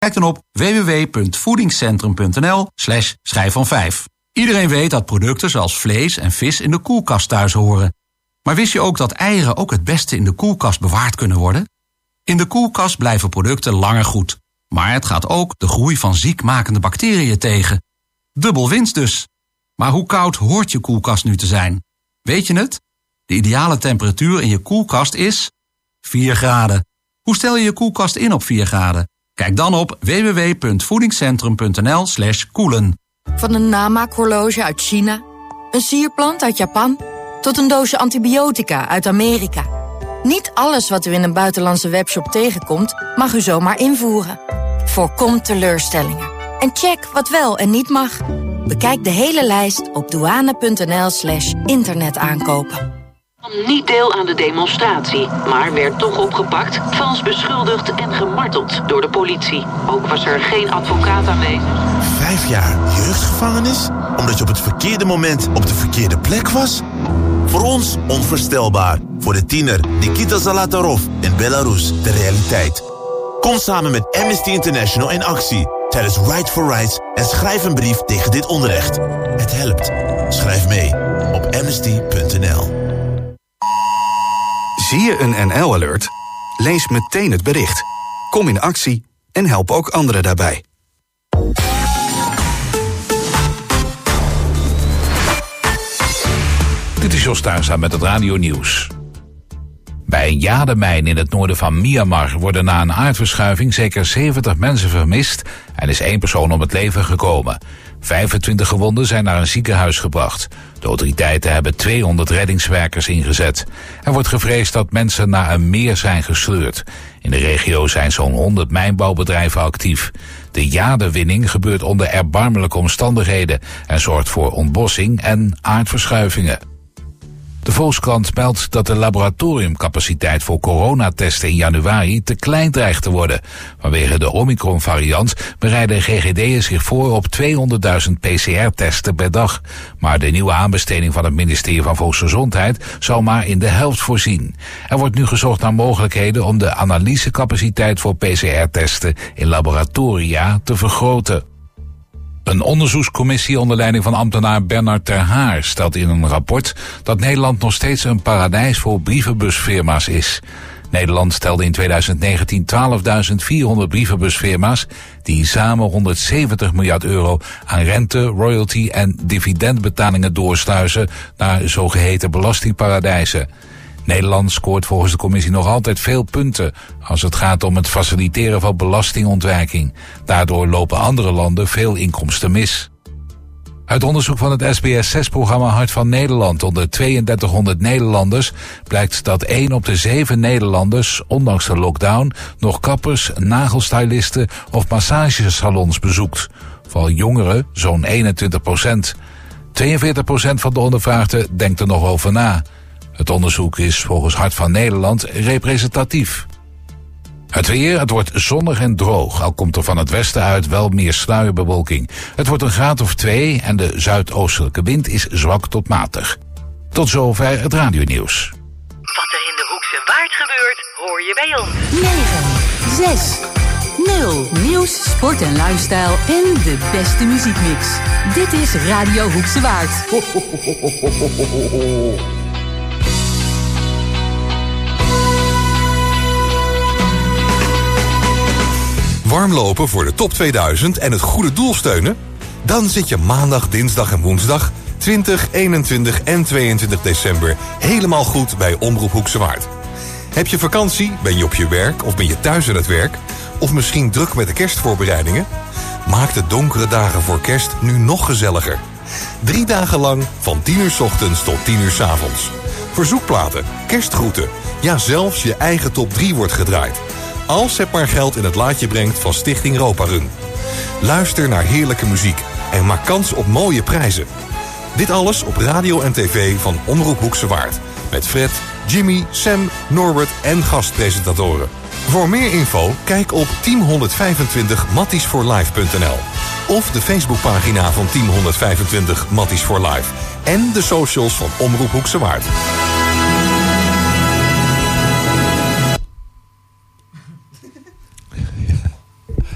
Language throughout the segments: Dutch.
Kijk dan op www.voedingscentrum.nl/schijf-van-5. Iedereen weet dat producten zoals vlees en vis in de koelkast thuis horen. Maar wist je ook dat eieren ook het beste in de koelkast bewaard kunnen worden? In de koelkast blijven producten langer goed. Maar het gaat ook de groei van ziekmakende bacteriën tegen. Dubbel winst dus. Maar hoe koud hoort je koelkast nu te zijn? Weet je het? De ideale temperatuur in je koelkast is 4 graden. Hoe stel je je koelkast in op 4 graden? Kijk dan op www.voedingscentrum.nl/koelen. Van een namaakhorloge uit China, een sierplant uit Japan, tot een doosje antibiotica uit Amerika. Niet alles wat u in een buitenlandse webshop tegenkomt, mag u zomaar invoeren. Voorkom teleurstellingen. En check wat wel en niet mag. Bekijk de hele lijst op douane.nl/internetaankopen. Nam niet deel aan de demonstratie, maar werd toch opgepakt, vals beschuldigd en gemarteld door de politie. Ook was er geen advocaat aanwezig. 5 jaar jeugdgevangenis? Omdat je op het verkeerde moment op de verkeerde plek was? Voor ons onvoorstelbaar. Voor de tiener Nikita Zalatarov in Belarus de realiteit. Kom samen met Amnesty International in actie tijdens Right for Rights en schrijf een brief tegen dit onrecht. Het helpt. Schrijf mee op amnesty.nl. Zie je een NL-alert? Lees meteen het bericht. Kom in actie en help ook anderen daarbij. Dit is Jos Tuinza met het Radio Nieuws. Bij een jademijn in het noorden van Myanmar worden na een aardverschuiving zeker 70 mensen vermist en is 1 persoon om het leven gekomen. 25 gewonden zijn naar een ziekenhuis gebracht. De autoriteiten hebben 200 reddingswerkers ingezet. Er wordt gevreesd dat mensen naar een meer zijn gesleurd. In de regio zijn zo'n 100 mijnbouwbedrijven actief. De jadewinning gebeurt onder erbarmelijke omstandigheden en zorgt voor ontbossing en aardverschuivingen. De Volkskrant meldt dat de laboratoriumcapaciteit voor coronatesten in januari te klein dreigt te worden. Vanwege de Omicron-variant bereiden GGD'en zich voor op 200.000 PCR-testen per dag. Maar de nieuwe aanbesteding van het ministerie van Volksgezondheid zou maar in de helft voorzien. Er wordt nu gezocht naar mogelijkheden om de analysecapaciteit voor PCR-testen in laboratoria te vergroten. Een onderzoekscommissie onder leiding van ambtenaar Bernard Ter Haar stelt in een rapport dat Nederland nog steeds een paradijs voor brievenbusfirma's is. Nederland stelde in 2019 12.400 brievenbusfirma's die samen 170 miljard euro aan rente, royalty en dividendbetalingen doorsluizen naar zogeheten belastingparadijzen. Nederland scoort volgens de commissie nog altijd veel punten als het gaat om het faciliteren van belastingontwijking. Daardoor lopen andere landen veel inkomsten mis. Uit onderzoek van het SBS6-programma Hart van Nederland onder 3200 Nederlanders blijkt dat 1 op de 7 Nederlanders, ondanks de lockdown, nog kappers, nagelstylisten of massagesalons bezoekt. Vooral jongeren, zo'n 21%. 42% van de ondervraagden denkt er nog over na. Het onderzoek is volgens Hart van Nederland representatief. Het weer, het wordt zonnig en droog, al komt er van het westen uit wel meer sluierbewolking. Het wordt een graad of 2 en de zuidoostelijke wind is zwak tot matig. Tot zover het radionieuws. Wat er in de Hoekse Waard gebeurt, hoor je bij ons. 9, 6, 0. Nieuws, sport en lifestyle en de beste muziekmix. Dit is Radio Hoekse Waard. Warmlopen voor de top 2000 en het goede doel steunen? Dan zit je maandag, dinsdag en woensdag 20, 21 en 22 december helemaal goed bij Omroep Hoekse Waard. Heb je vakantie? Ben je op je werk of ben je thuis aan het werk? Of misschien druk met de kerstvoorbereidingen? Maak de donkere dagen voor kerst nu nog gezelliger. 3 dagen lang van 10 uur 's ochtends tot 10 uur 's avonds. Verzoekplaten, kerstgroeten, ja zelfs je eigen top 3 wordt gedraaid. Als het maar geld in het laadje brengt van Stichting Roparun. Luister naar heerlijke muziek en maak kans op mooie prijzen. Dit alles op radio en tv van Omroep Hoekse Waard. Met Fred, Jimmy, Sam, Norbert en gastpresentatoren. Voor meer info kijk op team125mattiesforlife.nl of de Facebookpagina van Team 125 Matties for Life en de socials van Omroep Hoekse Waard.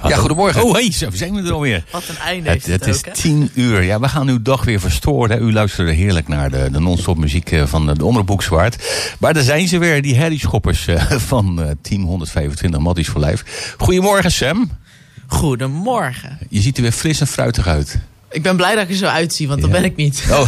Ja, goedemorgen. Oh, hey, zo zijn we er alweer. Wat een einde heeft Het is ook, hè? 10 uur. Ja, we gaan uw dag weer verstoren. U luisterde heerlijk naar de non-stop muziek van de Omroep Boekzwaard. Maar daar zijn ze weer, die herrieschoppers van Team 125 Matties voor Lijf. Goedemorgen, Sam. Goedemorgen. Je ziet er weer fris en fruitig uit. Ik ben blij dat ik er zo uitzie, want dat ben ik niet. Oh.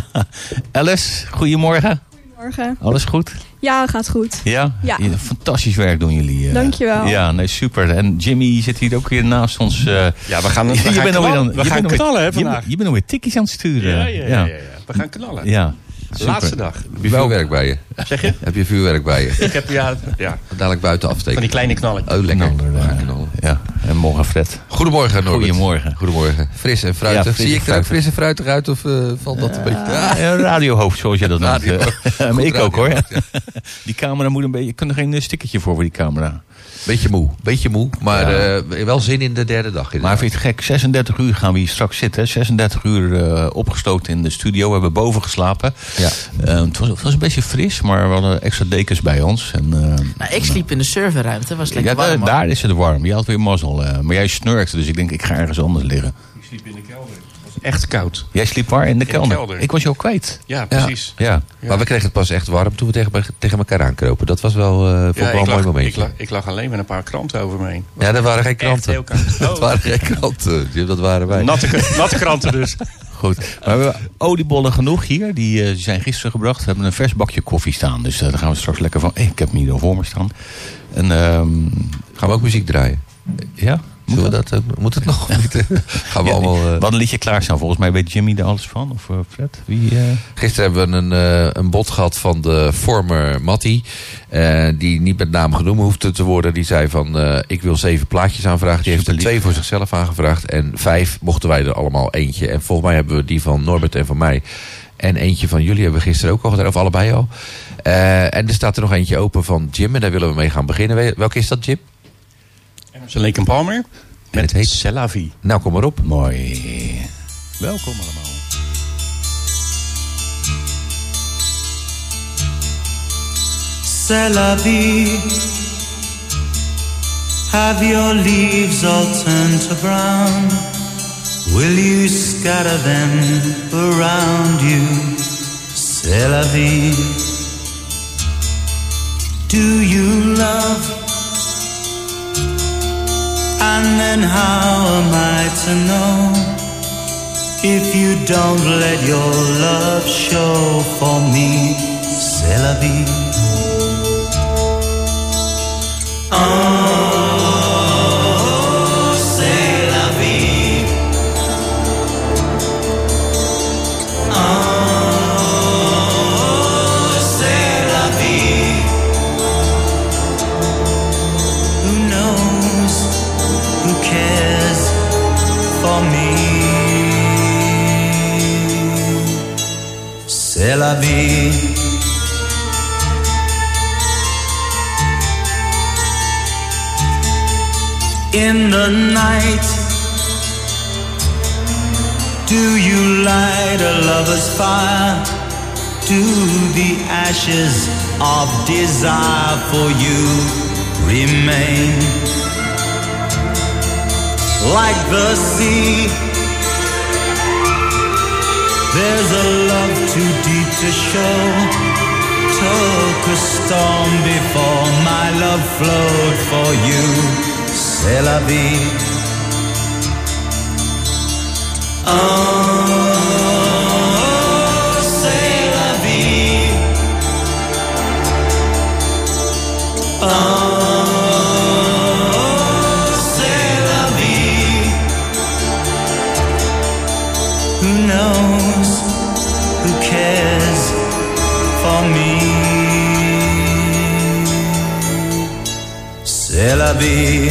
Alice, goedemorgen. Goedemorgen. Alles goed? Ja, gaat goed. Ja? Ja. Fantastisch werk doen jullie. Dankjewel. Ja, nee, super. En Jimmy zit hier ook weer naast ons. Ja, we gaan knallen hè, vandaag. Je bent alweer tikkies aan het sturen. Ja. We gaan knallen. Ja. De laatste dag. Heb je vuurwerk bij je? Zeg je? Heb je vuurwerk bij je? Ik heb Dadelijk buiten afsteken. van die kleine knallen. Oh, lekker. Ja. En morgen Fred. Goedemorgen, Norbert. Goedemorgen. Fris en fruitig. Ja, fris en Zie ik er ook fruitig. fris en fruitig uit of valt dat een beetje... Ja, radiohoofd, zoals jij dat noemt. Maar ik ook hoor. Ja. Die camera moet een beetje... Je kunt er geen stickertje voor die camera. Beetje moe. Maar wel zin in de derde dag. Maar vind je het gek? 36 uur gaan we hier straks zitten. 36 uur opgesloten in de studio. We hebben boven geslapen. Ja. Het was een beetje fris, maar we hadden extra dekens bij ons. En, Ik sliep in de serverruimte. Was lekker warm. hoor. daar is het warm. Je had weer mazzel. Maar jij snurkte, dus ik denk ik ga ergens anders liggen. Ik sliep in de kelder. Het was echt koud. Jij sliep waar? In de kelder? kelder. Ik was jou kwijt. Ja, precies. Ja. Maar we kregen het pas echt warm toen we tegen elkaar aankropen. Dat was wel, vond ik wel een mooi momentje. Ik lag alleen met een paar kranten over me heen. Ja, dat waren geen Echt heel kranten. koud. Dat waren geen kranten. Jim, dat waren wij. Natte kranten dus. Goed. Maar we hebben oliebollen genoeg hier. Die zijn gisteren gebracht. We hebben een vers bakje koffie staan. Dus daar gaan we straks lekker van. Ik heb hem hier al voor me staan. En, gaan we ook muziek draaien? Ja? Moet het nog? Gaan we allemaal... We hadden een liedje klaarstaan. Volgens mij weet Jimmy er alles van. Of Fred? Gisteren hebben we een bod gehad van de former Mattie. Die niet met naam genoemd hoefde te worden. Die zei van, ik wil 7 plaatjes aanvragen. Die heeft er 2 voor zichzelf aangevraagd. En 5 mochten wij er allemaal eentje. En volgens mij hebben we die van Norbert en van mij. En eentje van jullie hebben we gisteren ook al gedaan. Of allebei al. En er staat er nog eentje open van Jim. En daar willen we mee gaan beginnen. Welke is dat, Jim? Emerson Lake and Palmer. En het heet C'est la vie. Nou, kom maar op. Mooi. Welkom allemaal. C'est la vie. Have your leaves all turned to brown? Will you scatter them around you? C'est la vie. Do you love? And then how am I to know if you don't let your love show for me? C'est la vie. Oh, c'est la vie. Oh, c'est la vie. Who knows? Who cares for me? C'est la vie. In the night, do you light a lover's fire? Do the ashes of desire for you remain? Like the sea, there's a love too deep to show. Took a storm before my love flowed for you. C'est la vie. Oh, c'est la vie. Oh, c'est la vie. Who knows? Who cares for me? C'est la vie.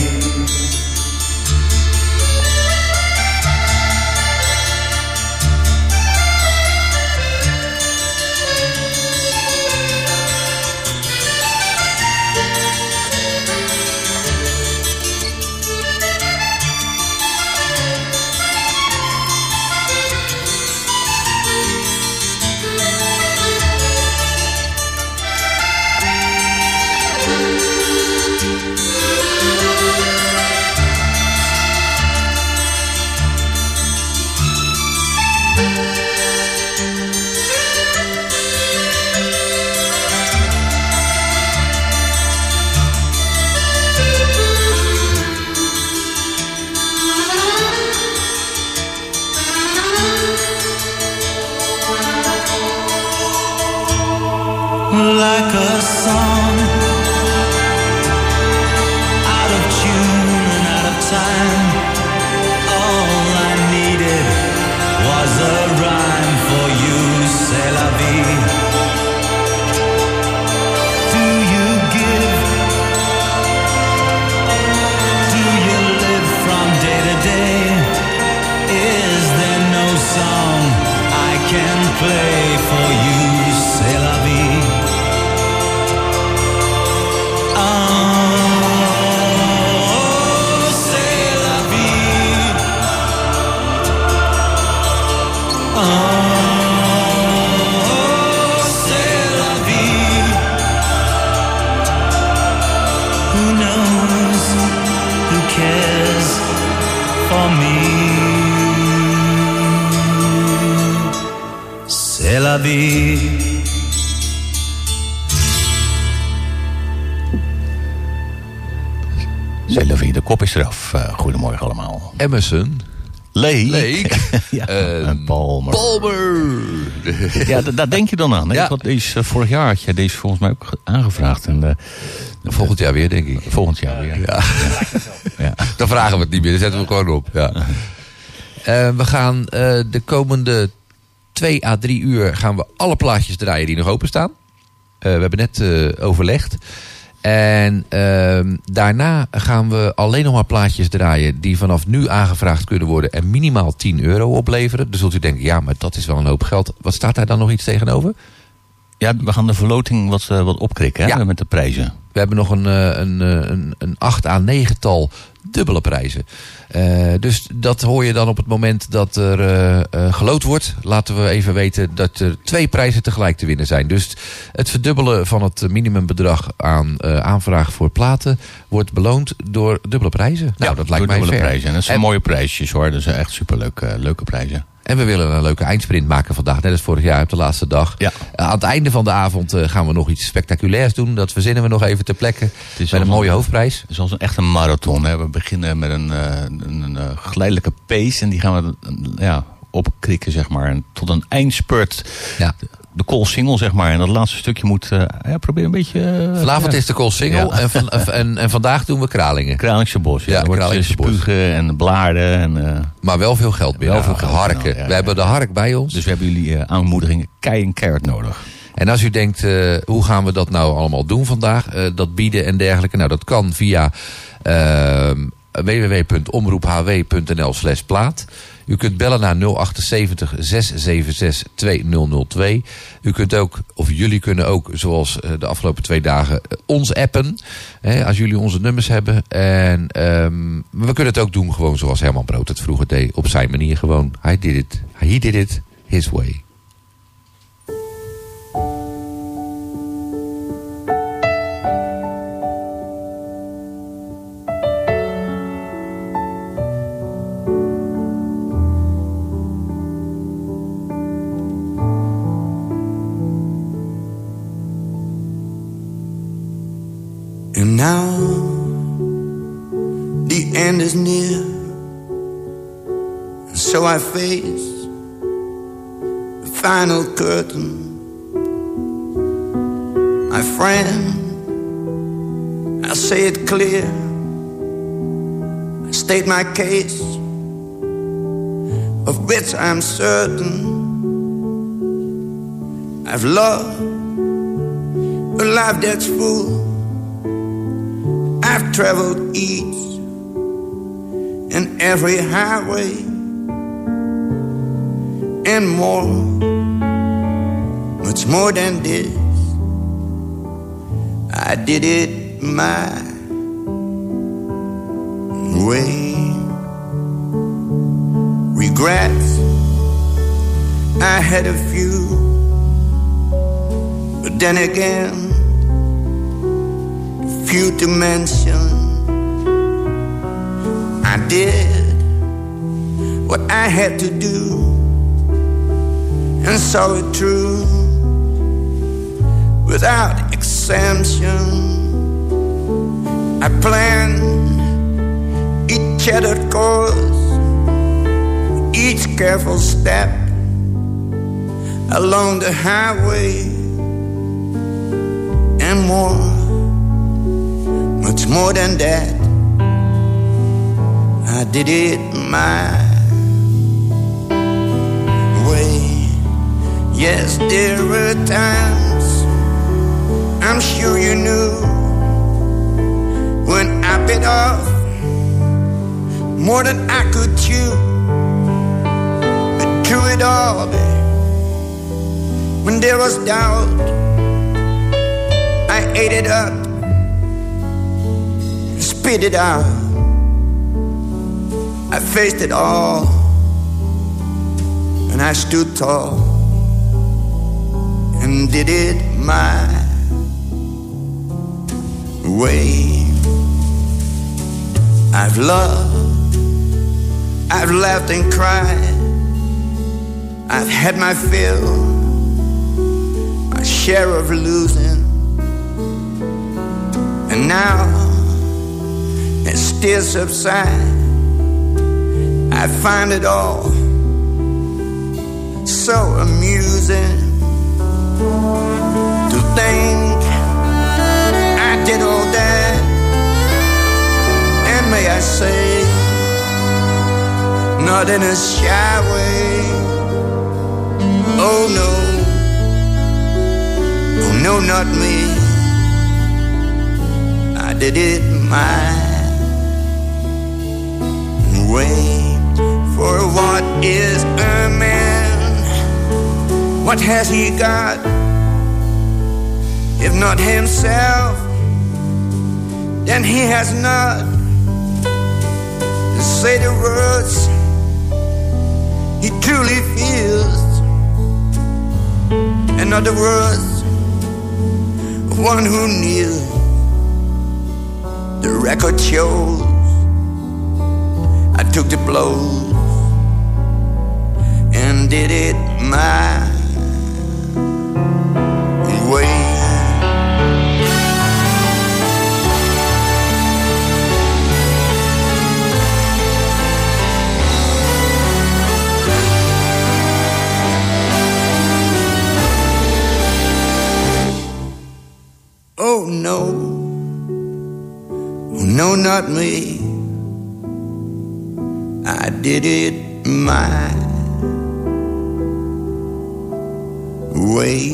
me. C'est la vie. Zelfie, de kop is eraf. Goedemorgen allemaal. Emerson. Lake. Ja, en Palmer. Ja, daar denk je dan aan. Hè? Ja. Want vorig jaar had jij deze volgens mij ook aangevraagd. En, volgend jaar weer, denk ik. Volgend jaar weer. Ja. Ja. Dan vragen we het niet meer, dan zetten we het gewoon op. Ja. We gaan de komende 2 à 3 uur gaan we alle plaatjes draaien die nog openstaan. We hebben net overlegd. En daarna gaan we alleen nog maar plaatjes draaien die vanaf nu aangevraagd kunnen worden en minimaal €10 opleveren. Dus zult u denken, ja, maar dat is wel een hoop geld. Wat staat daar dan nog iets tegenover? Ja, we gaan de verloting wat opkrikken, hè, met de prijzen. We hebben nog een 8 à 9-tal dubbele prijzen. Dus dat hoor je dan op het moment dat er geloot wordt. Laten we even weten dat er 2 prijzen tegelijk te winnen zijn. Dus het verdubbelen van het minimumbedrag aan aanvraag voor platen wordt beloond door dubbele prijzen. Nou, dat lijkt mij fair. Prijzen. En dat zijn mooie prijsjes hoor. Dat zijn echt superleuke leuke prijzen. En we willen een leuke eindsprint maken vandaag. Net als vorig jaar op de laatste dag. Ja. Aan het einde van de avond gaan we nog iets spectaculairs doen. Dat verzinnen we nog even ter plekke. Met een mooie hoofdprijs. Het is als echt een marathon. Hè. We beginnen met een geleidelijke pace. En die gaan we opkrikken, zeg maar. En tot een eindspurt. Ja. De Koolsingel, zeg maar. En dat laatste stukje moet proberen een beetje... Vanavond is de Koolsingel. Ja. En vandaag doen we Kralingen. Kralingse Bos. Ja, dan wordt spugen en blaarden. En, maar wel veel geld binnen. Wel veel geld. Harken. We hebben de hark bij ons. Dus we hebben jullie aanmoedigingen keihard nodig. En als u denkt, hoe gaan we dat nou allemaal doen vandaag? Dat bieden en dergelijke. Nou, dat kan via www.omroephw.nl/plaat. U kunt bellen naar 078 676 2002. U kunt ook, of jullie kunnen ook, zoals de afgelopen 2 dagen, ons appen. Als jullie onze nummers hebben. En we kunnen het ook doen gewoon zoals Herman Brood het vroeger deed. Op zijn manier gewoon. He did it his way. And now the end is near, and so I face the final curtain. My friend, I say it clear, I state my case, of which I'm certain. I've loved a life that's full. I've traveled each and every highway and more, much more than this. I did it my way. Regrets, I had a few, but then again, few to mention. I did what I had to do and saw it through without exemption. I planned each charted course, each careful step along the highway and more. Much more than that, I did it my way. Yes, there were times, I'm sure you knew, when I bit off more than I could chew. But through it all, when there was doubt, I ate it up, spit it out. I faced it all, and I stood tall and did it my way. I've loved, I've laughed and cried. I've had my fill, my share of losing. And now it still subsides. I find it all so amusing to think I did all that. And may I say, not in a shy way. Oh no, oh no, not me. I did it my way. For what is a man? What has he got? If not himself, then he has not to say the words he truly feels. In other words, one who kneels. The record shows I took the blows and did it my way. Oh no, no, not me. I did it my way.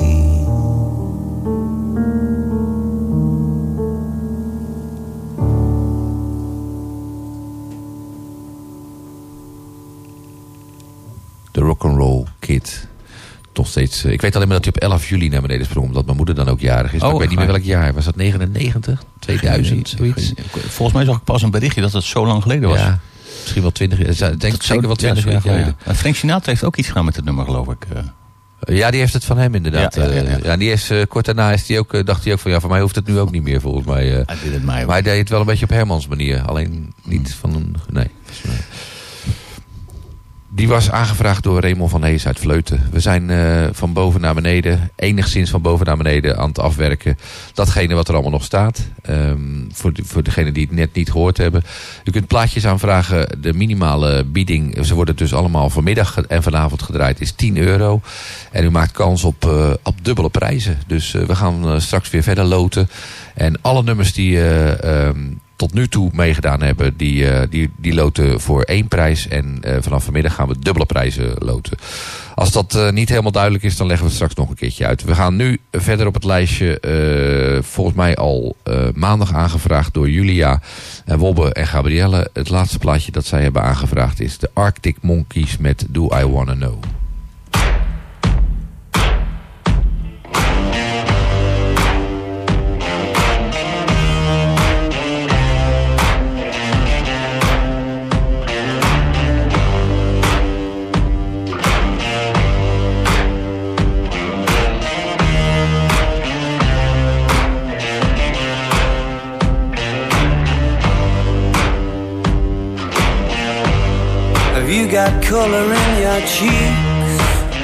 De Rock'n'Roll Kid. Nog steeds. Ik weet alleen maar dat hij op 11 juli naar beneden sprong, omdat mijn moeder dan ook jarig is. Maar ik weet niet meer welk jaar. Was dat 99? 2000? Zoiets? Volgens mij zag ik pas een berichtje dat het zo lang geleden was. Ja, misschien wel 20 jaar. Denk ik zeker wel 20 jaar geleden. Ja. Frank Sinatra heeft ook iets gedaan met het nummer, geloof ik. Ja, die heeft het van hem inderdaad. Ja, die is, kort daarna is die ook, dacht hij ook van, ja, voor mij hoeft het nu ook niet meer, volgens mij. Maar hij deed het wel een beetje op Hermans manier. Alleen niet van een... Nee. Die was aangevraagd door Raymond van Hees uit Vleuten. We zijn van boven naar beneden, enigszins van boven naar beneden aan het afwerken. Datgene wat er allemaal nog staat. Voor degenen die het net niet gehoord hebben. U kunt plaatjes aanvragen. De minimale bieding, ze worden dus allemaal vanmiddag en vanavond gedraaid, is €10. En u maakt kans op dubbele prijzen. Dus we gaan straks weer verder loten. En alle nummers die... tot nu toe meegedaan hebben, die loten voor 1 prijs. En vanaf vanmiddag gaan we dubbele prijzen loten. Als dat niet helemaal duidelijk is, dan leggen we het straks nog een keertje uit. We gaan nu verder op het lijstje. Volgens mij al maandag aangevraagd door Julia en Wobbe en Gabrielle. Het laatste plaatje dat zij hebben aangevraagd is de Arctic Monkeys met Do I Wanna Know. You got color in your cheeks.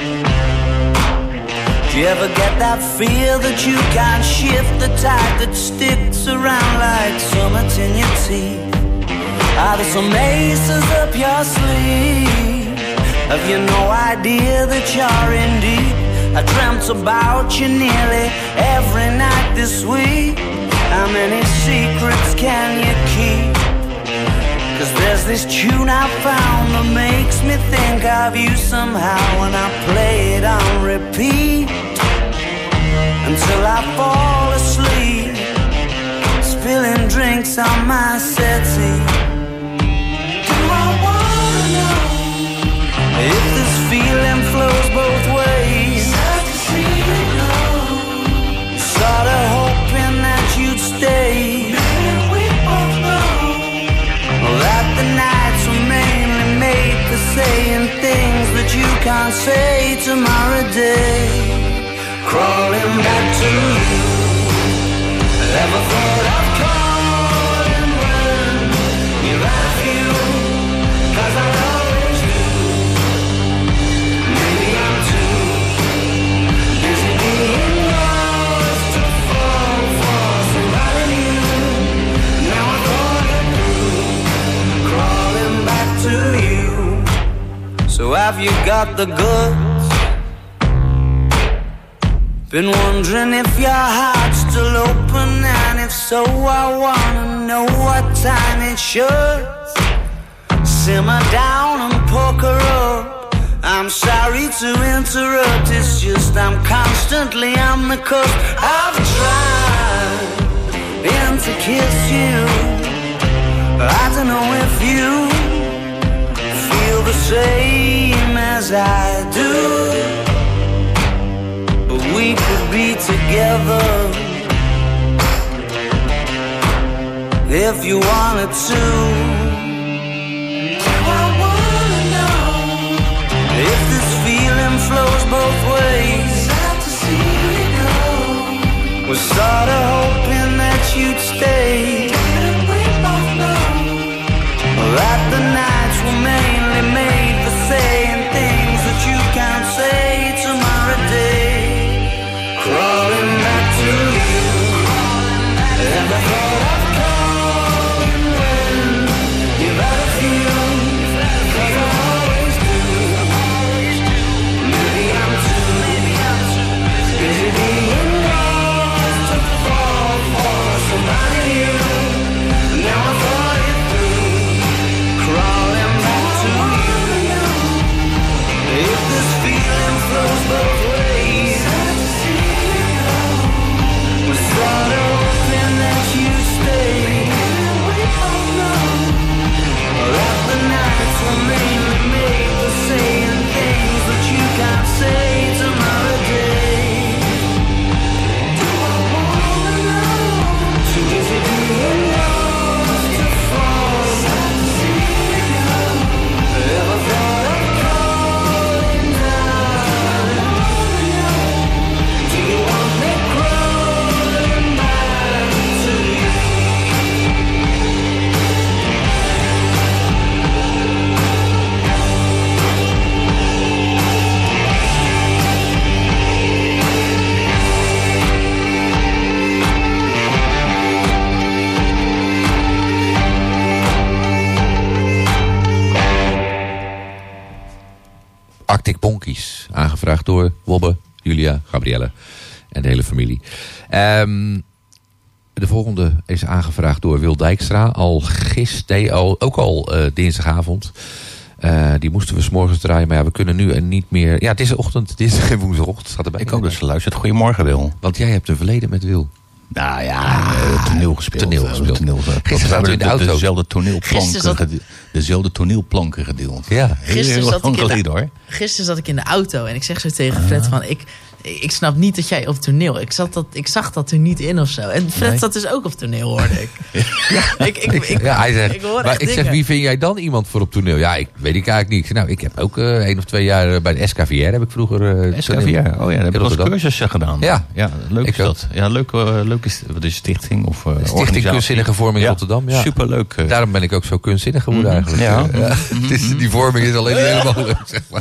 Do you ever get that feel that you can't shift, the tide that sticks around like summits in your teeth? Are there some aces up your sleeve? Have you no idea that you're in deep? I dreamt about you nearly every night this week. How many secrets can you keep? 'Cause there's this tune I found that makes me think of you somehow, and I play it on repeat until I fall asleep, spilling drinks on my settee. Do I wanna know if this feeling flows both ways? Sad to see you go. Sorta hoping that you'd stay. That the nights were mainly made for saying things that you can't say tomorrow day. Crawling back to you. Never thought I'd call and run. You love you, 'cause I love Have you got the goods? Been wondering if your heart's still open, and if so, I wanna know what time it should. Simmer down and poker up. I'm sorry to interrupt, it's just I'm constantly on the cusp. I've tried to kiss you. I don't know if you feel the same as I do, but we could be together if you wanted to. I wanna know if this feeling flows both ways. Sad to see it go. Was sorta hoping that you'd stay. Didn't we both know that the nights were mainly made for saying things that you can't say tomorrow day? Crawling back to you, and I thought I'd come when you've had a few, 'cause I always do. Maybe I'm too busy being lost to fall for somebody new. Now I thought it through, crawling back to you. If this feeling flows both ways, was sort of hoping that you stay. We both know that the nights were mainly made for saying things that you can't say tomorrow day. Do I wanna know? Too busy being lost to fall. Sad to see you go. Ever thought of calling down? Do you want me crawling back to you? Arctic Monkeys, aangevraagd door Wobbe, Julia, Gabrielle en de hele familie. De volgende is aangevraagd door Wil Dijkstra. Ook al dinsdagavond. Die moesten we 's morgens draaien, maar ja, we kunnen nu en niet meer. Ja, het is ochtend, dinsdag en woensdagochtend staat erbij. Ik hoop dat ze luistert. Goedemorgen, Wil. Want jij hebt een verleden met Wil. Nou ja, toneel gespeeld. Gisteren zaten we in de auto. Dezelfde toneelplanken gedeeld. Ja, Gisteren zat ik in de auto en ik zeg zo tegen Fred van... Ik snap niet dat jij op toneel... Ik zag dat er niet in of zo. En Fred zat dus ook op toneel, hoorde ik. Hij zegt, ik hoor maar ik zeg, wie vind jij dan iemand voor op toneel? Ja, ik weet ik eigenlijk niet. Ik zeg, nou, ik heb ook 1 of 2 jaar bij de SKVR heb ik vroeger... SKVR, oh ja, daar heb ik als cursussen gedaan. Ja, leuk is dat. Ja, leuk is wat is stichting of Stichting Kunstzinnige Vorming in Rotterdam. Ja. Superleuk. Daarom ben ik ook zo kunstzinnig geworden eigenlijk. Die vorming is alleen niet helemaal leuk, zeg maar.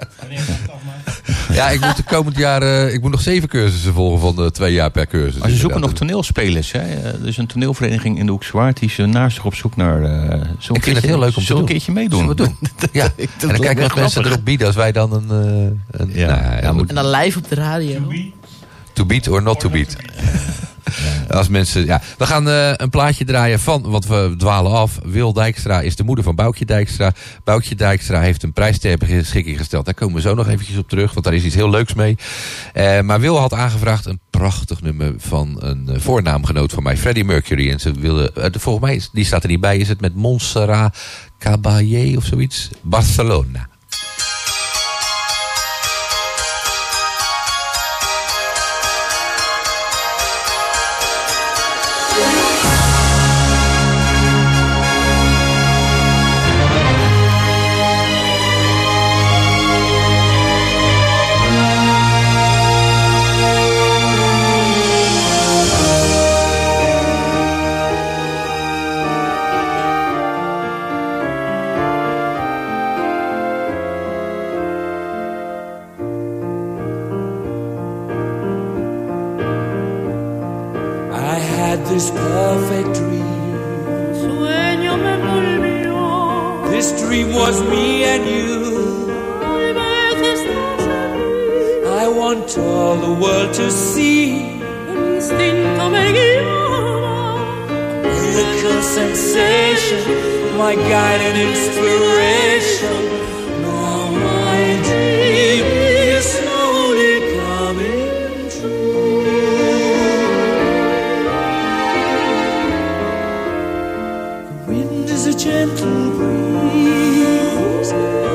Ja, ik moet de komend jaar... ik moet nog 7 cursussen volgen van de 2 jaar per cursus. Maar ze zoeken nog toneelspelers. Hè? Er is een toneelvereniging in de Hoekse Waard. Die is naast zich op zoek naar... ik vind het heel leuk om te doen. een keertje meedoen. Ja. En dan kijken we mensen erop bieden als wij dan En dan live op de radio. To beat or not to beat. Als mensen, ja. We gaan een plaatje draaien van, want we dwalen af. Wil Dijkstra is de moeder van Boukje Dijkstra. Boukje Dijkstra heeft een prijs ter beschikking gesteld. Daar komen we zo nog eventjes op terug, want daar is iets heel leuks mee. Maar Wil had aangevraagd een prachtig nummer van een voornaamgenoot van mij, Freddie Mercury. En ze wilden, volgens mij, die staat er niet bij, is het met Montserrat Caballé of zoiets? Barcelona. This perfect dream. Sueño me envolvió. This dream was me and you. want all the world to see. A miracle sensation, my guide and inspiration. Now my dream is slowly coming true. The wind is a gentle breeze.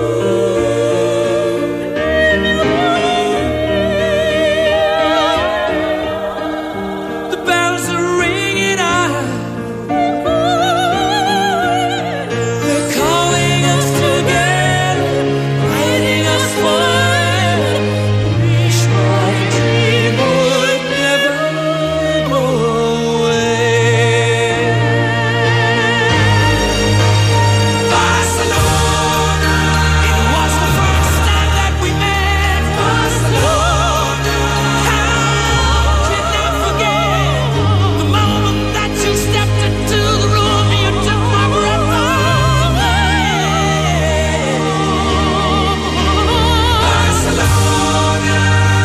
The bells are ringing out. They're calling us together, guiding us forever. Wish my dream would never go away. Barcelona, it was the first time that we met. Barcelona, how can I forget the moment that you stepped into the room? You took my breath away. Barcelona,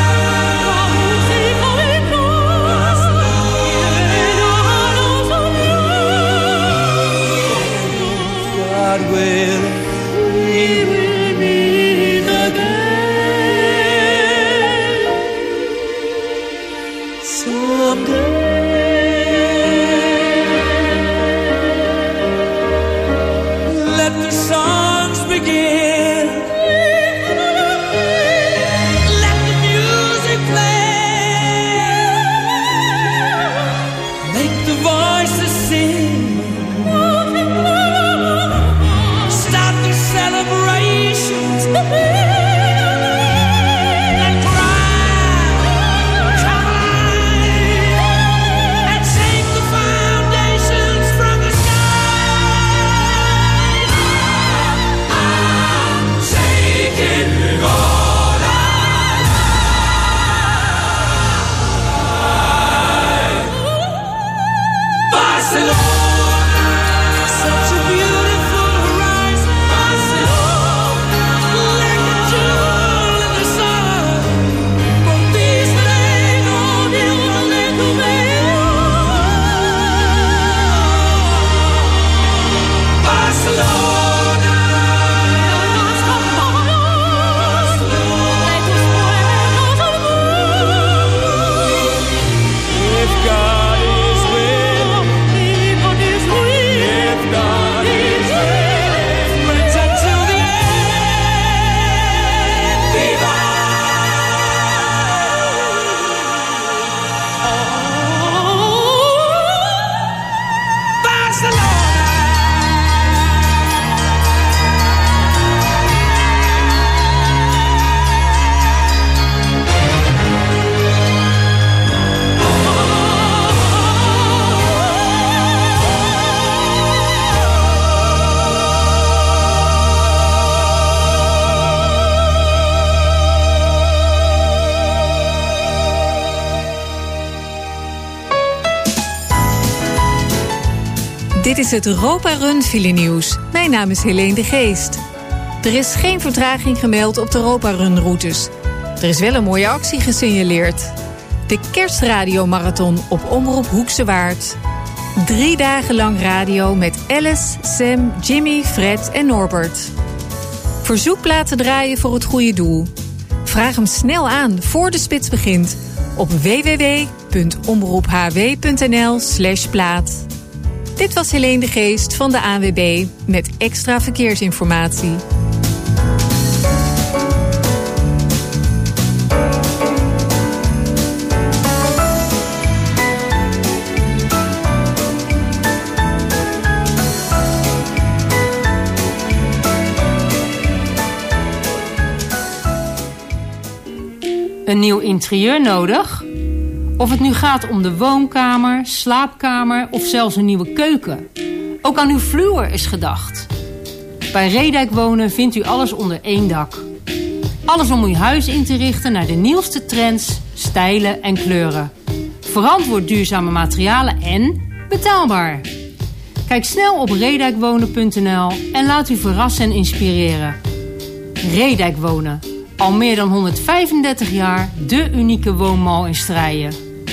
God will, we will meet again someday. Let the songs begin. Let the music play. Make the voices sing. Start the celebrations. And cry, and shake the foundations from the sky. I'm shaking all Barcelona, such a beautiful horizon. Barcelona, like a jewel in the sun. From these days on, you will let go Barcelona, if God is with, if God is with, friends until the end. Viva! Barcelona. Dit is het Europa Run File Nieuws. Mijn naam is Helene de Geest. Er is geen vertraging gemeld op de Europa Run routes. Er is wel een mooie actie gesignaleerd. De Kerstradiomarathon op Omroep Hoekse Waard. 3 dagen lang radio met Alice, Sam, Jimmy, Fred en Norbert. Verzoekplaten draaien voor het goede doel. Vraag hem snel aan voor de spits begint op www.omroephw.nl/plaat. Dit was Helene de Geest van de ANWB met extra verkeersinformatie. Een nieuw interieur nodig? Of het nu gaat om de woonkamer, slaapkamer of zelfs een nieuwe keuken. Ook aan uw vloer is gedacht. Bij Redijk Wonen vindt u alles onder één dak. Alles om uw huis in te richten naar de nieuwste trends, stijlen en kleuren. Verantwoord duurzame materialen en betaalbaar. Kijk snel op redijkwonen.nl en laat u verrassen en inspireren. Redijk Wonen. Al meer dan 135 jaar de unieke woonmall in Strijen.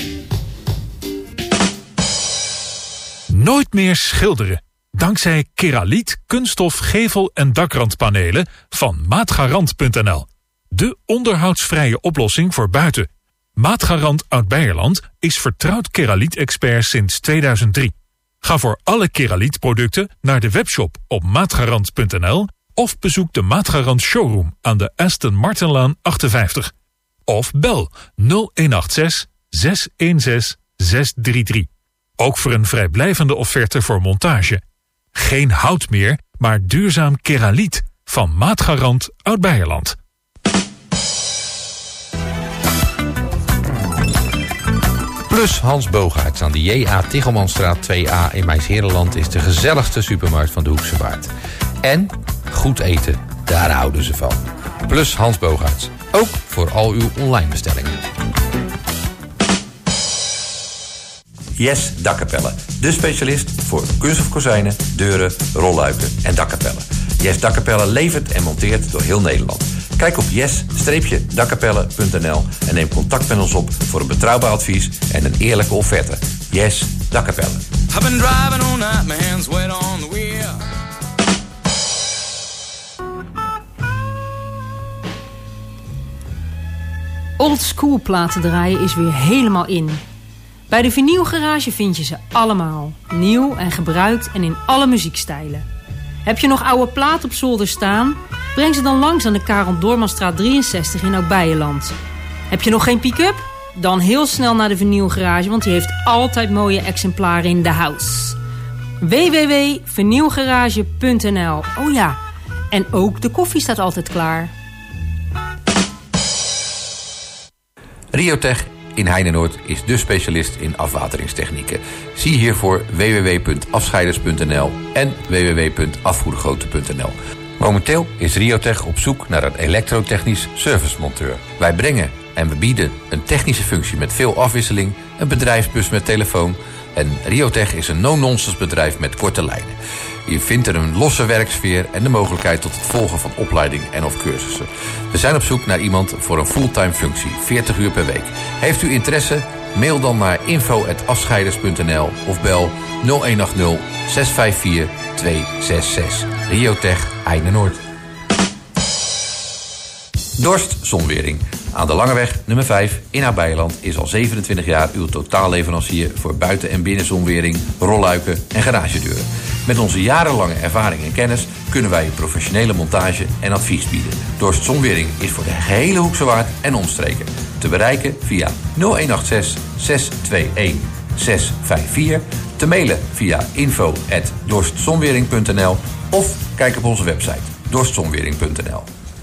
Nooit meer schilderen. Dankzij Keraliet kunststof gevel- en dakrandpanelen van Maatgarant.nl. De onderhoudsvrije oplossing voor buiten. Maatgarant Oud-Beierland is vertrouwd Keraliet-expert sinds 2003. Ga voor alle Keraliet-producten naar de webshop op maatgarant.nl of bezoek de Maatgarant showroom aan de Aston Martinlaan 58. Of bel 0186 616 633. Ook voor een vrijblijvende offerte voor montage. Geen hout meer, maar duurzaam Keraliet van Maatgarant Oud-Beierland. Plus Hans Boogaerts aan de J.A. Tichelmanstraat 2A in Mijnsheerenland is de gezelligste supermarkt van de Hoekse Waard. En goed eten, daar houden ze van. Plus Hans Boogaerts, ook voor al uw online bestellingen. Yes Dakkapellen, de specialist voor kunststof kozijnen, deuren, rolluiken en dakkapellen. Yes Dakkapellen levert en monteert door heel Nederland. Kijk op yes-dakkapellen.nl en neem contact met ons op voor een betrouwbaar advies en een eerlijke offerte. Yes Dakkapellen. I've been driving all night, my hands wet on the wheel. Old school platen draaien is weer helemaal in. Bij de Vinylgarage vind je ze allemaal. Nieuw en gebruikt en in alle muziekstijlen. Heb je nog oude platen op zolder staan? Breng ze dan langs aan de Karel Doormanstraat 63 in Oud-Beierland. Heb je nog geen pick-up? Dan heel snel naar de Vinylgarage, want die heeft altijd mooie exemplaren in de house. www.vinylgarage.nl. Oh ja, en ook de koffie staat altijd klaar. Riotech in Heinenoord is de specialist in afwateringstechnieken. Zie hiervoor www.afscheiders.nl en www.afvoergoten.nl. Momenteel is Riotech op zoek naar een elektrotechnisch servicemonteur. Wij brengen en we bieden een technische functie met veel afwisseling, een bedrijfsbus met telefoon. En Riotech is een no-nonsense bedrijf met korte lijnen. Je vindt er een losse werksfeer en de mogelijkheid tot het volgen van opleiding en of cursussen. We zijn op zoek naar iemand voor een fulltime functie, 40 uur per week. Heeft u interesse? Mail dan naar info@afscheiders.nl of bel 0180 654 266. Riotech Heinenoord. Dorst Zonwering. Aan de Langeweg, nummer 5, in Oud-Beierland is al 27 jaar uw totaalleverancier voor buiten- en binnenzonwering, rolluiken en garagedeuren. Met onze jarenlange ervaring en kennis kunnen wij u professionele montage en advies bieden. Dorst Zonwering is voor de gehele Hoekse Waard en omstreken. Te bereiken via 0186 621 654, te mailen via info@dorstzonwering.nl of kijk op onze website dorstzonwering.nl.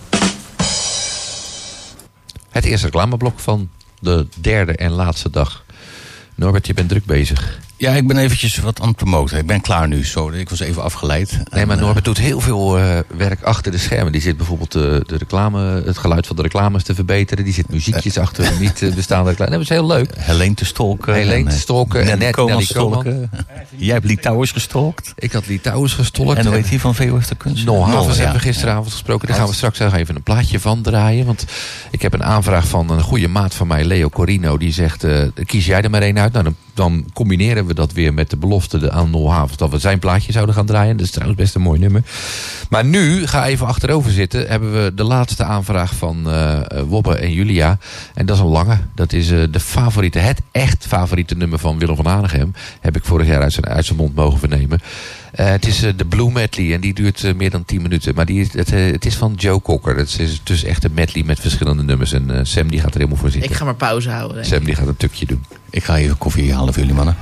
Het eerste reclameblok van de derde en laatste dag. Norbert, je bent druk bezig. Ja, ik ben eventjes wat aan het promoten. Ik ben klaar nu. Ik was even afgeleid. Nee, maar Norbert doet heel veel werk achter de schermen. Die zit bijvoorbeeld de reclame, het geluid van de reclames te verbeteren. Die zit muziekjes achter de niet bestaande reclame. Dat is heel leuk. Helene te stalken. Helene te stalken. En net Nelly Koolman. Jij hebt Lee Towers gestalkt. Ik had Lee Towers gestalkt. En hoe heet die van VOF de Kunst? Nol Havens hebben we gisteravond gesproken. Daar gaan we straks even een plaatje van draaien. Want ik heb een aanvraag van een goede maat van mij, Leo Corino. Die zegt, kies jij er maar één uit. Nou, dan combineren we dat weer met de belofte aan Nol Havens dat we zijn plaatje zouden gaan draaien. Dat is trouwens best een mooi nummer. Maar nu, ga even achterover zitten, hebben we de laatste aanvraag van Wobbe en Julia. En dat is een lange. Dat is het echt favoriete nummer van Willem van Hanegem. Heb ik vorig jaar uit zijn mond mogen vernemen. Het is de Blue Medley en die duurt meer dan 10 minuten. Maar het is van Joe Cocker. Het is dus echt een medley met verschillende nummers. En Sam die gaat er helemaal voor zitten. Ik ga maar pauze houden. Sam die gaat een tukje doen. Ik ga even koffie halen voor jullie mannen.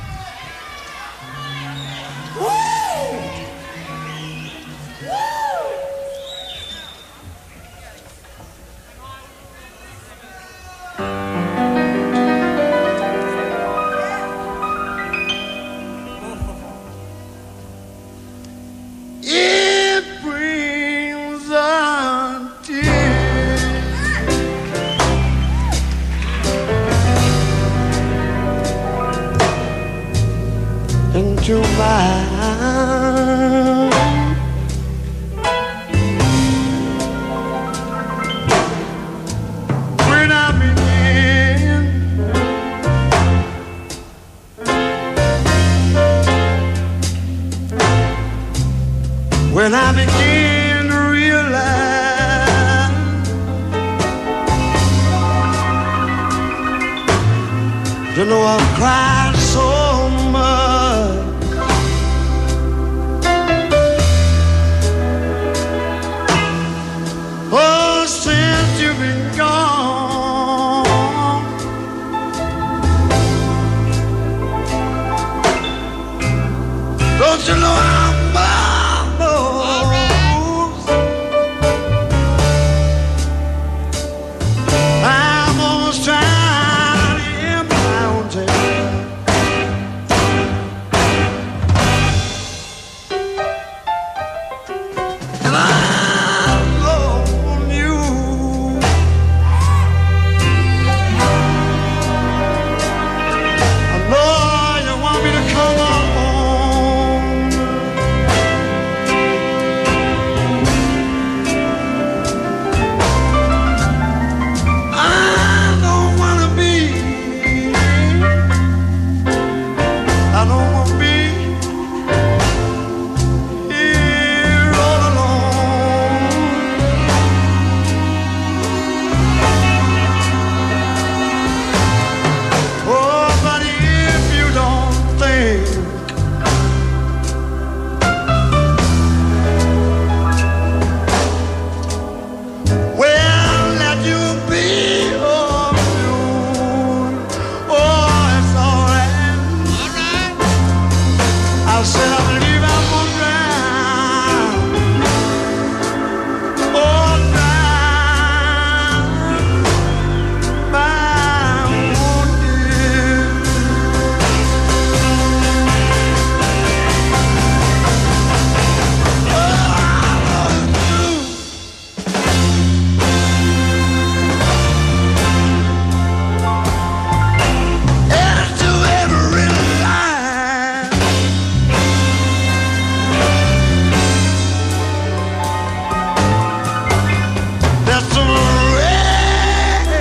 know I've cried so much. Oh, since you've been gone. Don't you know I'm bummed? I'm almost trying to end my own tale. And I'm on you. I know you want me to come on. I don't want to be here all alone. Oh, but if you don't think well, that you'll be on your own. Oh, it's all right. I said I believe I'm gonna drown. Oh, drown my own dear. Oh, I love you. And to every line. That's a red.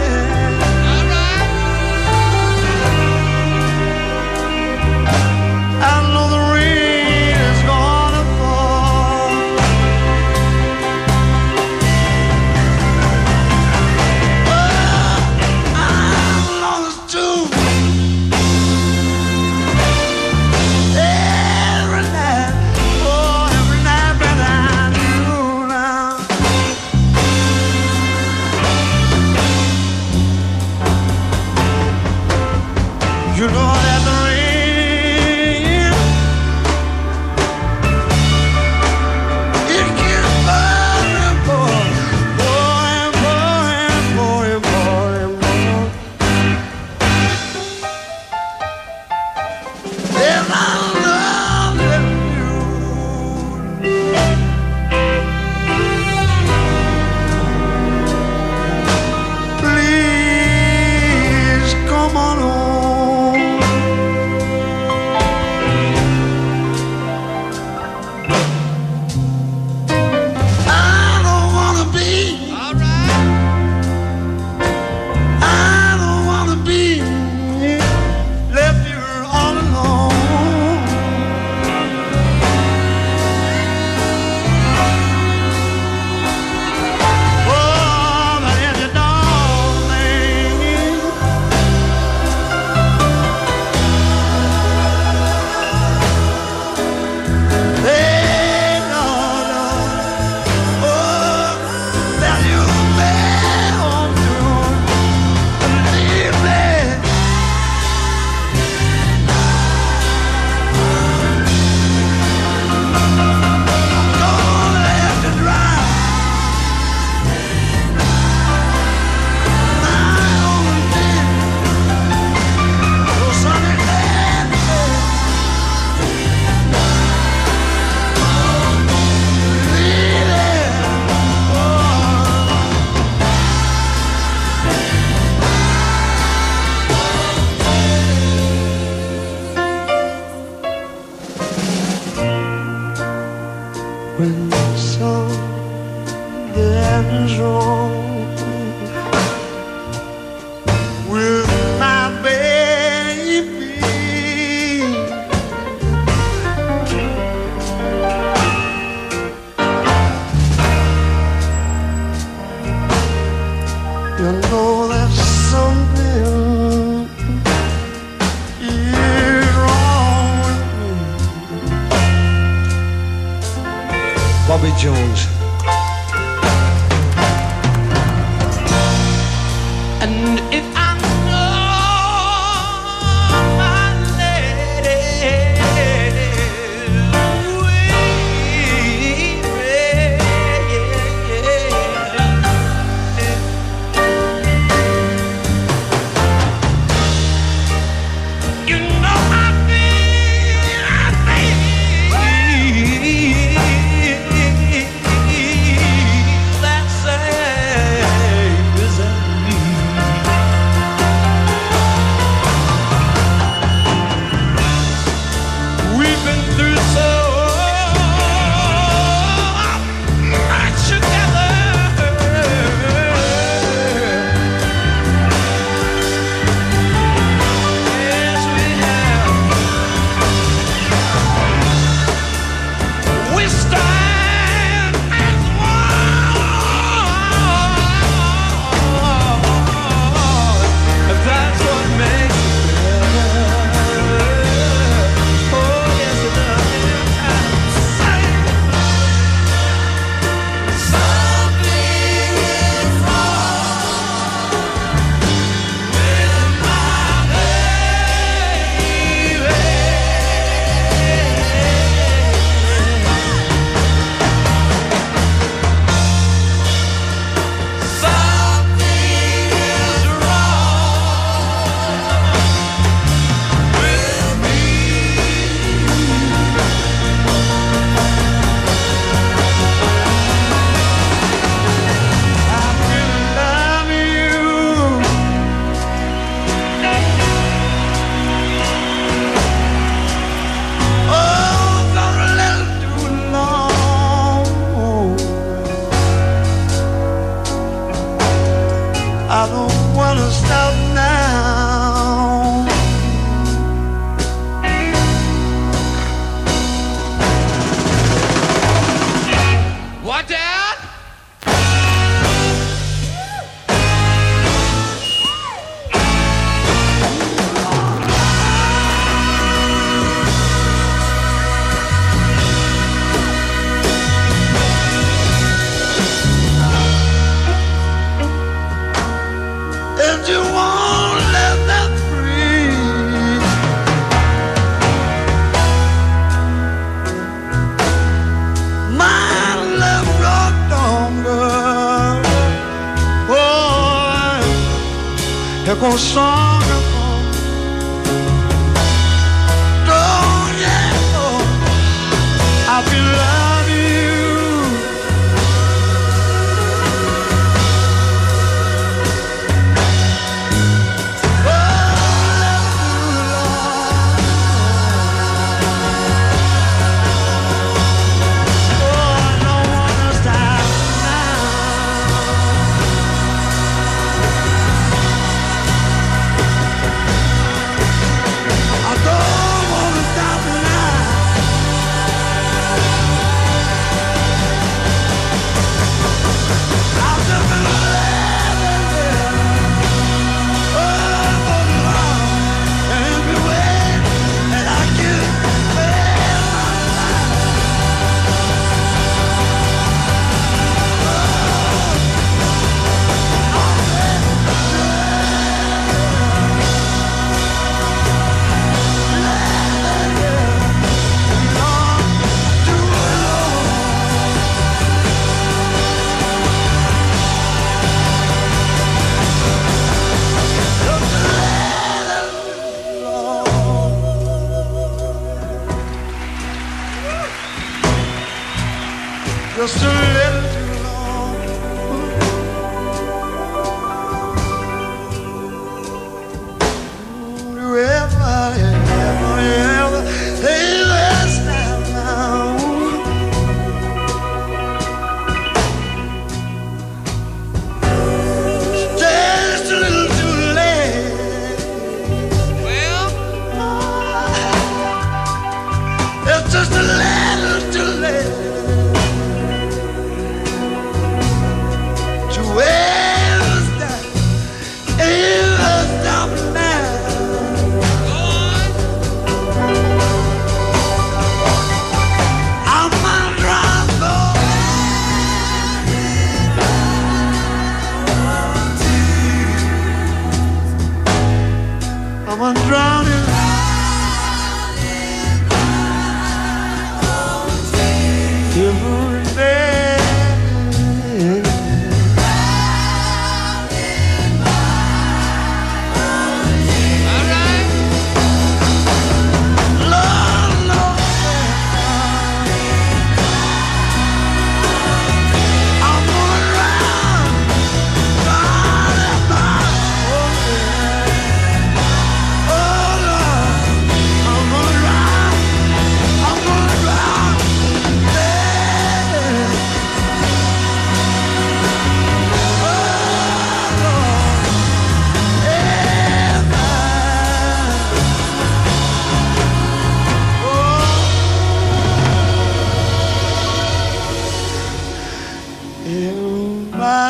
I know the rain is gonna fall. Oh, I'm lost too. Every night, oh, every night that I do now. You know that the rain, it keeps pouring, pouring, pouring, pouring, pouring, pouring. And I love you. Please come on home. I don't wanna be. I don't wanna be left here all alone. Oh, but if you don't think they know, oh, that you may want to leave me. Gonna have to drive my own thing. Oh, Sonny, when something's wrong with my baby, you know that's something Bobby Jones. And if I know my lady you know I feel that same as we've been through so much together. Yes, we have. We stand as one. That's what makes it better. Oh, yes, it does. Something is wrong with my baby. Something is wrong with me. I really love you. Oh, gonna let it too long. I don't wanna stop now. What that? And you won't let that free. My love got longer. Boy, here goes song upon. Don't you know I've been loving you.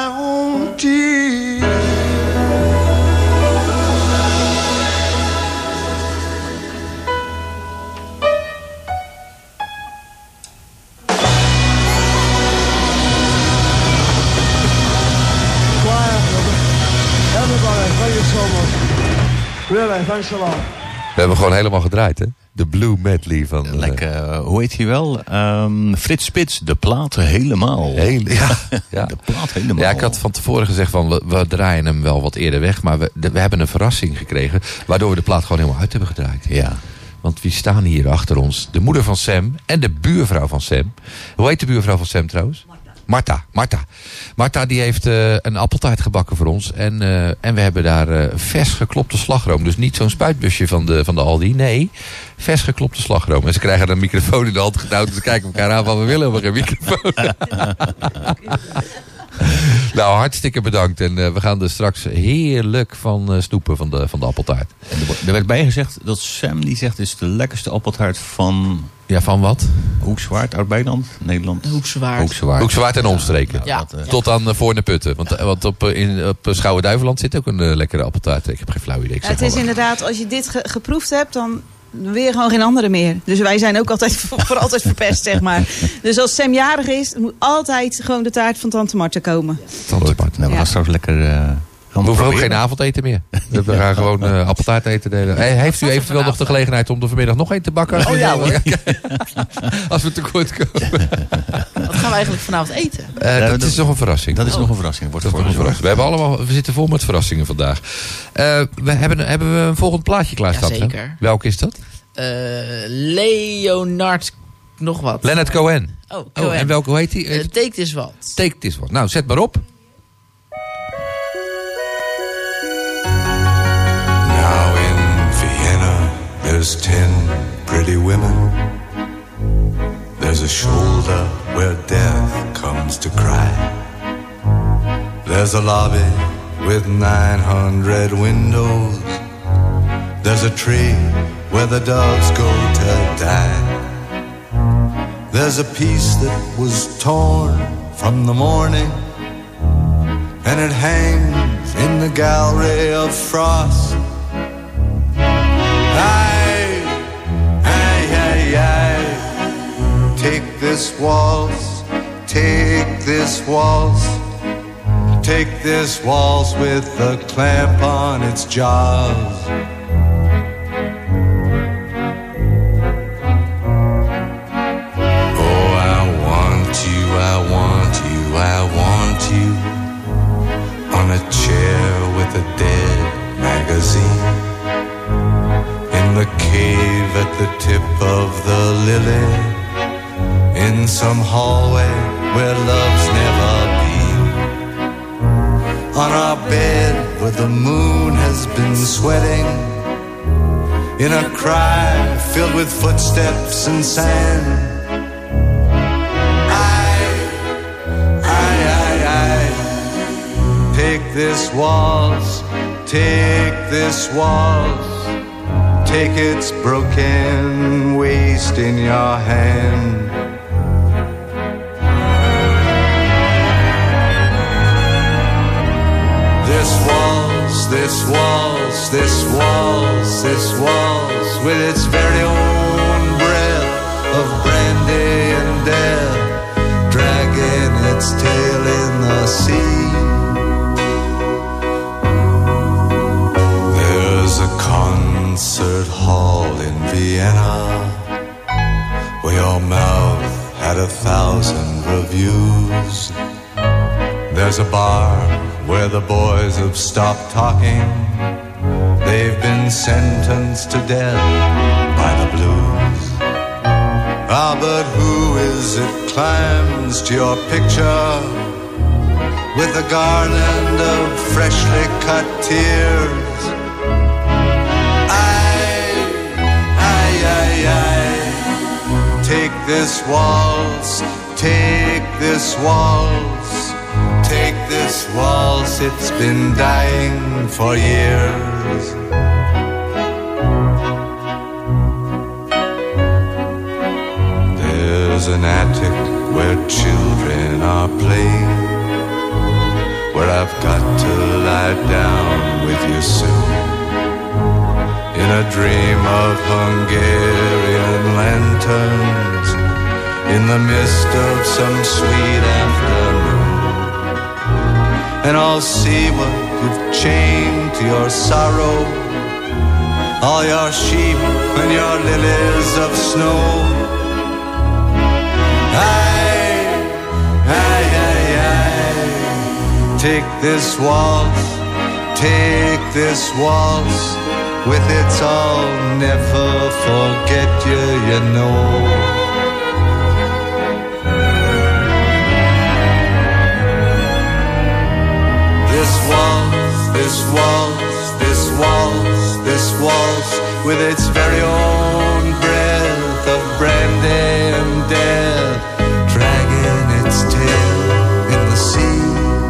own tears. Everybody, thank you so much. Really, thanks a lot. We hebben gewoon helemaal gedraaid, hè? De Blue Medley van... Lekker, hoe heet hij wel? Frits Spits, de platen helemaal. Ja. De plaat helemaal. Ja, ik had van tevoren gezegd van we draaien hem wel wat eerder weg. Maar we hebben een verrassing gekregen. Waardoor we de plaat gewoon helemaal uit hebben gedraaid. Ja. Want wie staan hier achter ons? De moeder van Sam en de buurvrouw van Sam. Hoe heet de buurvrouw van Sam trouwens? Marta die heeft een appeltaart gebakken voor ons. En we hebben daar vers geklopte slagroom. Dus niet zo'n spuitbusje van de Aldi. Nee, vers geklopte slagroom. En ze krijgen een microfoon in de hand gedouwd. En ze kijken elkaar aan van we willen helemaal geen microfoon. Nou, hartstikke bedankt. En we gaan er straks heerlijk van snoepen van de appeltaart. En er werd bijgezegd dat Sam die zegt het is de lekkerste appeltaart van... Ja, van wat? Hoekzwaard, Oud-Beiland, Nederland. Hoekzwaard en omstreken. Ja. Tot aan Voorne-Putten. Want op Schouwen-Duiveland zit ook een lekkere appeltaart. Ik heb geen flauw idee. Het is inderdaad, als je dit geproefd hebt, dan wil je gewoon geen andere meer. Dus wij zijn ook altijd voor altijd verpest, zeg maar. Dus als Sam jarig is, moet altijd gewoon de taart van Tante Marta komen. Tante Marta, nou, we gaan straks lekker... we hoeven ook geen avondeten meer. We gaan gewoon appeltaart eten. Heeft u eventueel nog de gelegenheid om er vanmiddag nog een te bakken? Oh ja hoor. Als we tekort komen. Wat gaan we eigenlijk vanavond eten? Dat is nog een verrassing. Dat is nog een verrassing. Wordt nog een verrassing. We zitten vol met verrassingen vandaag. Hebben we een volgend plaatje klaarstaan? Ja, zeker. Welk is dat? Leonard nog wat. Leonard Cohen. Oh, Cohen. En welke, hoe heet die? Take This Waltz. Take This Waltz. Nou, zet maar op. Now in Vienna, there's 10 pretty women. There's a shoulder where death comes to cry. There's a lobby with 900 windows. There's a tree where the doves go to die. There's a piece that was torn from the morning, and it hangs in the gallery of frost. Aye, aye, aye, aye. Take this waltz, take this waltz, take this waltz with a clamp on its jaws. I want you on a chair with a dead magazine, in the cave at the tip of the lily, in some hallway where love's never been, on our bed where the moon has been sweating, in a cry filled with footsteps and sand. Take this waltz, take this waltz, take its broken waist in your hand. This waltz, this waltz, this waltz, this waltz, with its very own breath of brandy and death, dragging its tail in the sea. Concert hall in Vienna, where your mouth had 1,000 reviews. There's a bar where the boys have stopped talking. They've been sentenced to death by the blues. Ah, but who is it climbs to your picture with a garland of freshly cut tears? Take this waltz, take this waltz, take this waltz, it's been dying for years. There's an attic where children are playing, I've got to lie down with you soon. In a dream of Hungarian lanterns, in the mist of some sweet afternoon. And I'll see what you've chained to your sorrow, all your sheep and your lilies of snow. Aye, aye, aye, aye. Take this waltz, take this waltz. With its I'll never forget you, you know. This waltz, this waltz, this waltz, this waltz, with its very own breath of brandy and death, dragging its tail in the sea.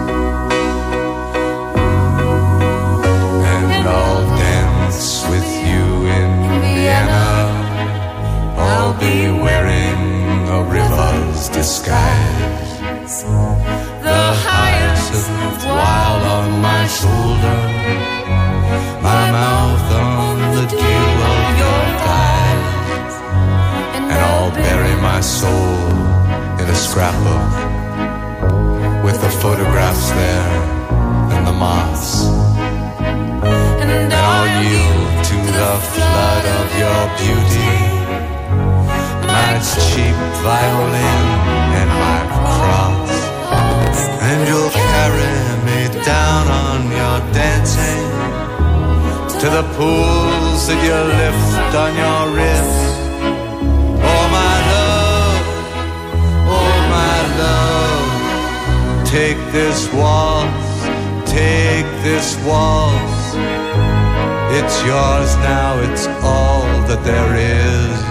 And I'll dance with you in Vienna. I'll be wearing a river's disguise, the hyacinth wild on my shoulder, my mouth on the dew of your thighs. And I'll bury my soul in a scrapbook with the photographs there and the moths. And I'll yield to the flood of your beauty, my cheap violin and my cross. And you'll carry me down on your dancing to the pools that you lift on your wrist. Oh my love, oh my love, take this waltz, take this waltz. It's yours now, it's all that there is.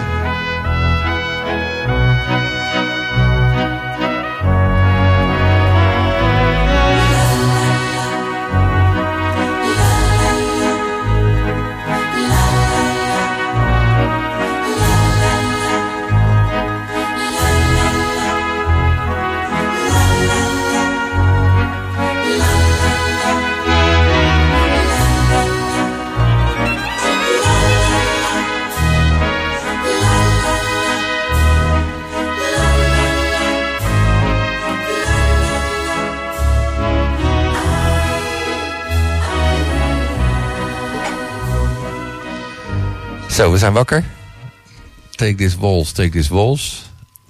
Zo, we zijn wakker. Take this waltz, take this waltz.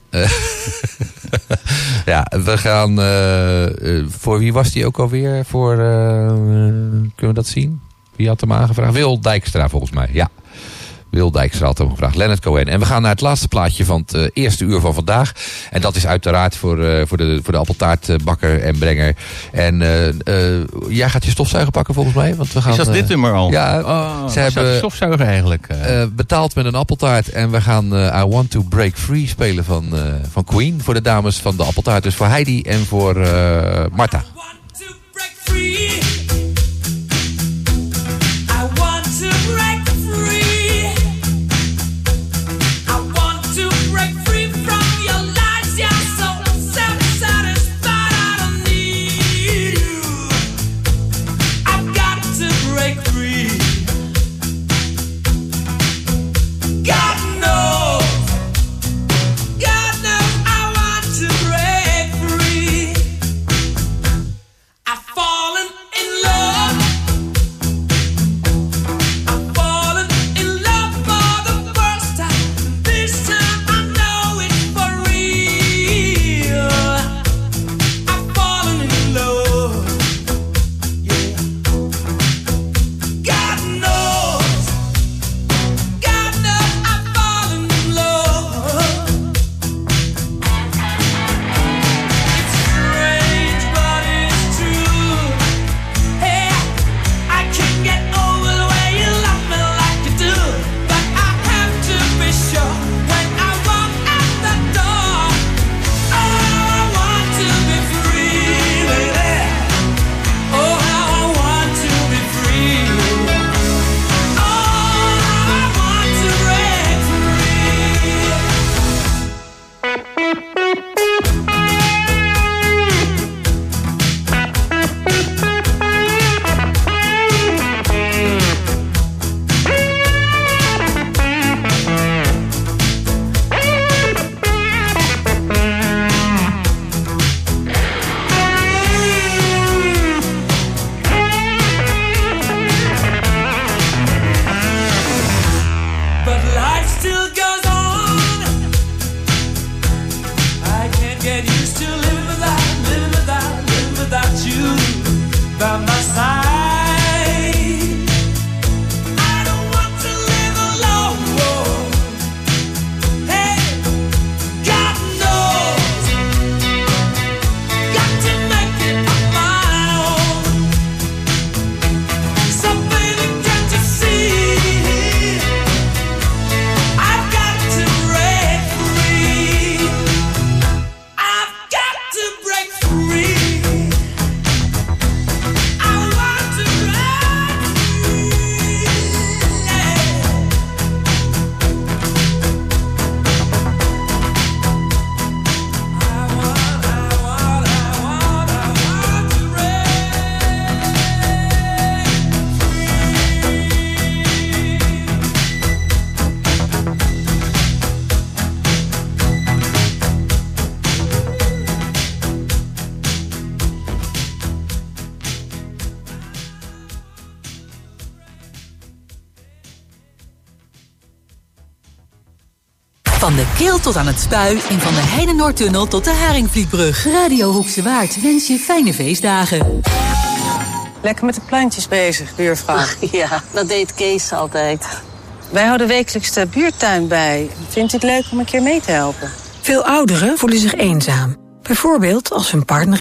Ja, we gaan... voor wie was die ook alweer? Voor, kunnen we dat zien? Wie had hem aangevraagd? Wil Dijkstra volgens mij, ja. Wil Dijkstra had hem gevraagd. Leonard Cohen. En we gaan naar het laatste plaatje van het eerste uur van vandaag. En dat is uiteraard voor de appeltaartbakker en brenger. En jij gaat je stofzuiger pakken volgens mij. Want we gaan, is dat dit nummer al? Ja, ze hebben stofzuiger eigenlijk. Betaald met een appeltaart. En we gaan I Want to Break Free spelen van Queen. Voor de dames van de appeltaart. Dus voor Heidi en voor Marta. Van de Kil tot aan het Spui en van de Heide-Noordtunnel tot de Haringvlietbrug. Radio Hoekse Waard wens je fijne feestdagen. Lekker met de plantjes bezig, buurvrouw. Ja, dat deed Kees altijd. Wij houden wekelijks de buurtuin bij. Vindt u het leuk om een keer mee te helpen? Veel ouderen voelen zich eenzaam. Bijvoorbeeld als hun partner